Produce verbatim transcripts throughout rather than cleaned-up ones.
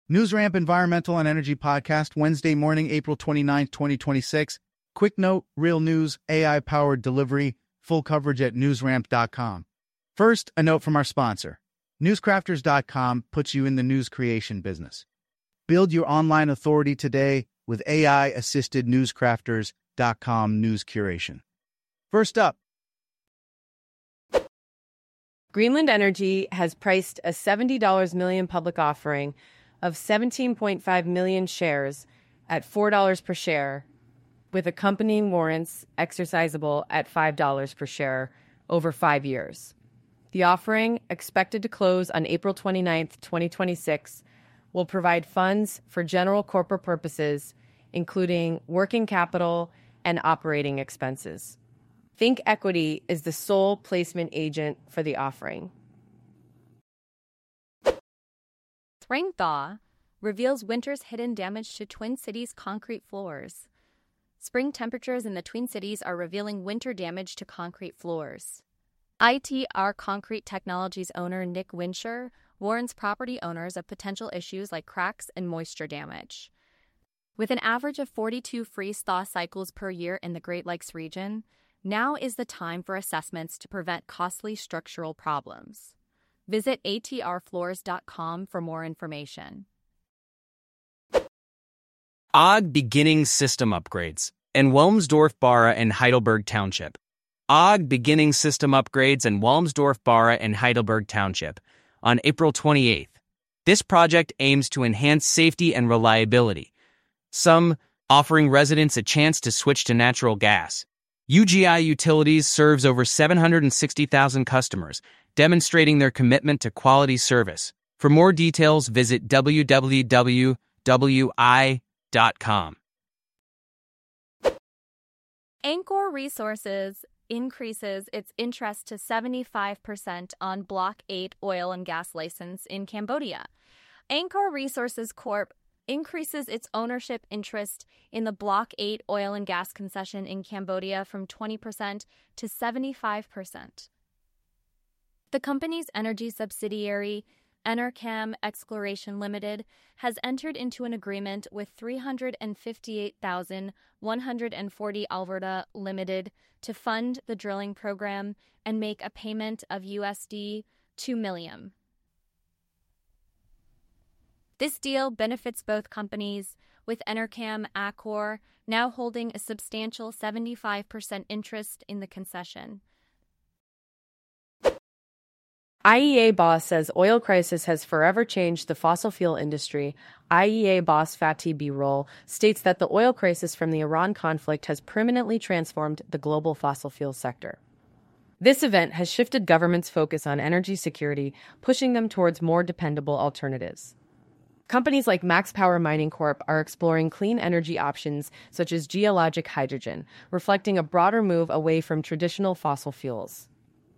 NewsRamp Environmental and Energy Podcast, Wednesday morning, April twenty-ninth, twenty twenty-six. Quick note, real news, A I-powered delivery, full coverage at newsramp dot com. First, a note from our sponsor. newscrafters dot com puts you in the news creation business. Build your online authority today with A I-assisted newscrafters dot com news curation. First up, Greenland Energy has priced a seventy dollars million public offering of seventeen point five million shares at four dollars per share, with accompanying warrants exercisable at five dollars per share over five years. The offering, expected to close on April twenty-ninth, twenty twenty-six, will provide funds for general corporate purposes, including working capital and operating expenses. Think Equity is the sole placement agent for the offering. Spring thaw reveals winter's hidden damage to Twin Cities concrete floors. Spring temperatures in the Twin Cities are revealing winter damage to concrete floors. I T R Concrete Technologies owner Nick Winsher warns property owners of potential issues like cracks and moisture damage. With an average of forty-two freeze-thaw cycles per year in the Great Lakes region, now is the time for assessments to prevent costly structural problems. Visit A T R floors dot com for more information. O G beginning system upgrades in Wilmsdorf-Barre and Heidelberg Township. O G beginning system upgrades in Wilmsdorf-Barre and Heidelberg Township on April twenty-eighth. This project aims to enhance safety and reliability, some offering residents a chance to switch to natural gas. U G I Utilities serves over seven hundred sixty thousand customers, demonstrating their commitment to quality service. For more details, visit w w w dot w i dot com. Ancor Resources increases its interest to seventy-five percent on Block eight oil and gas license in Cambodia. Ancor Resources Corp increases its ownership interest in the Block eight oil and gas concession in Cambodia from twenty percent to seventy-five percent. The company's energy subsidiary, Enercam Exploration Limited, has entered into an agreement with three hundred fifty-eight thousand one hundred forty Alberta Limited to fund the drilling program and make a payment of U S D two million dollars. This deal benefits both companies, with Enercam Accor now holding a substantial seventy-five percent interest in the concession. I E A boss says oil crisis has forever changed the fossil fuel industry. I E A boss Fatih Birol states that the oil crisis from the Iran conflict has permanently transformed the global fossil fuel sector. This event has shifted governments' focus on energy security, pushing them towards more dependable alternatives. Companies like Max Power Mining Corp are exploring clean energy options such as geologic hydrogen, reflecting a broader move away from traditional fossil fuels.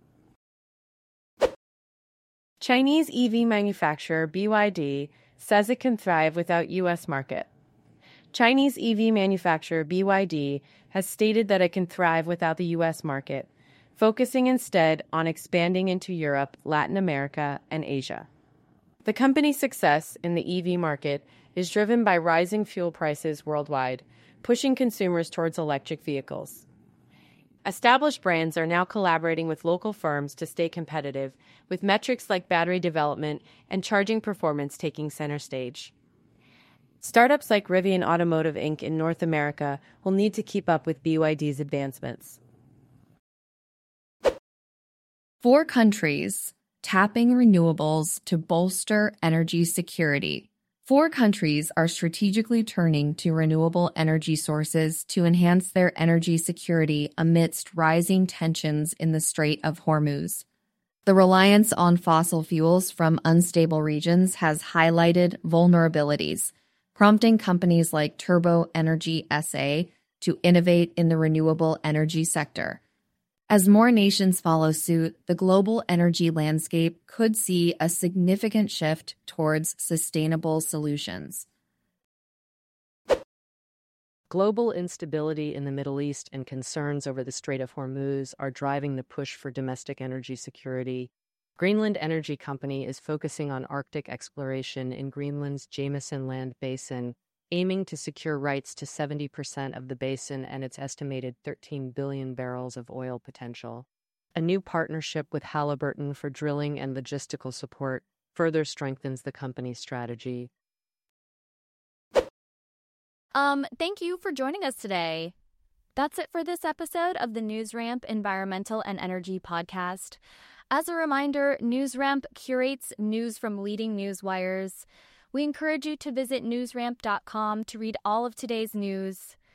Chinese E V manufacturer B Y D says it can thrive without U S market. Chinese E V manufacturer B Y D has stated that it can thrive without the U S market, focusing instead on expanding into Europe, Latin America, and Asia. The company's success in the E V market is driven by rising fuel prices worldwide, pushing consumers towards electric vehicles. Established brands are now collaborating with local firms to stay competitive, with metrics like battery development and charging performance taking center stage. Startups like Rivian Automotive Incorporated in North America will need to keep up with B Y D's advancements. Four countries tapping renewables to bolster energy security. Four countries are strategically turning to renewable energy sources to enhance their energy security amidst rising tensions in the Strait of Hormuz. The reliance on fossil fuels from unstable regions has highlighted vulnerabilities, prompting companies like Turbo Energy S A to innovate in the renewable energy sector. As more nations follow suit, the global energy landscape could see a significant shift towards sustainable solutions. Global instability in the Middle East and concerns over the Strait of Hormuz are driving the push for domestic energy security. Greenland Energy Company is focusing on Arctic exploration in Greenland's Jameson Land Basin, aiming to secure rights to seventy percent of the basin and its estimated thirteen billion barrels of oil potential. A new partnership with Halliburton for drilling and logistical support further strengthens the company's strategy. Um, thank you for joining us today. That's it for this episode of the NewsRamp Environmental and Energy Podcast. As a reminder, NewsRamp curates news from leading news wires. We encourage you to visit newsramp dot com to read all of today's news.